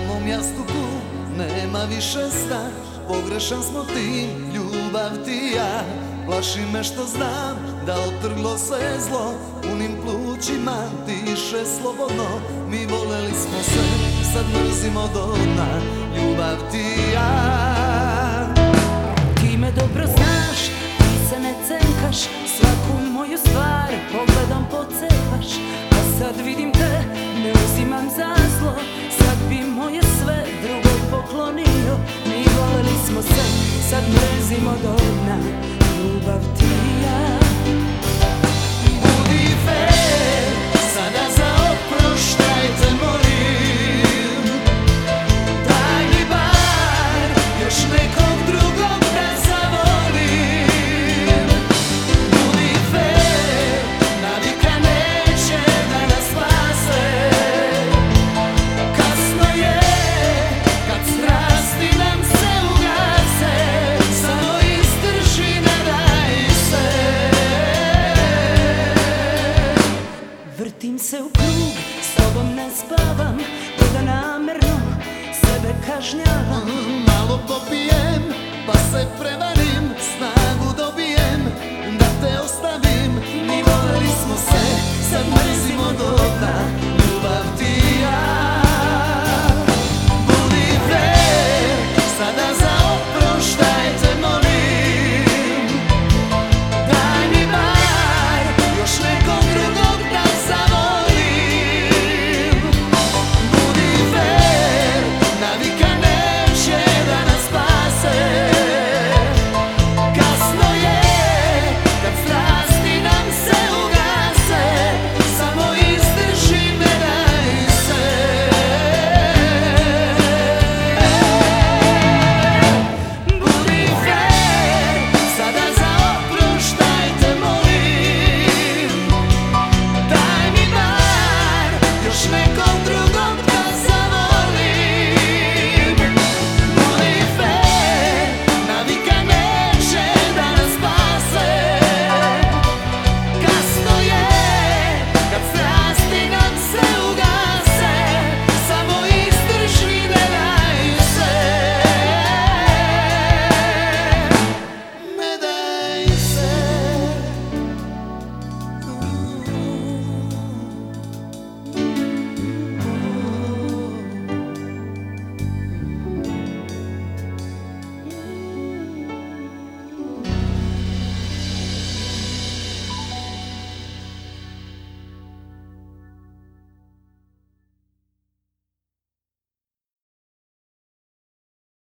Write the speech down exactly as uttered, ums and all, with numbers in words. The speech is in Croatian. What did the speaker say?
mom jastuku nema više sna. Pogrešan smo ti, ljubav ti i ja. Plaši me što znam da otrglo se zlo. Punim plućima diše slobodno. Mi voleli smo se, sad mrzimo do dna. Ljubav ti i ja. Ti me dobro znaš, ti se ne cenkaš. Svaku moju stvar pogledom pocepaš. A sad vidim te, ne uzimam za zlo. Sad bi moje sve drugoj poklonio. Mi voleli smo se, sad mrzimo do dna. Ljubav ti i ja. Budi fair, sada za oproštaj te molim. Daj mi bar još nekog drugog da zavolim. Budi fair, navika neće da nas spase. Kasno je kad strasti nam se ugase. Samo izdrži, ne daj se. Vrtim se u krug, s tobom ne spavam. To da namerno sebe kažnjavam. Malo popijem, pa se prevarim. Snagu dobijem, da te ostavim. Mi voleli smo se, sad mrzimo do dna.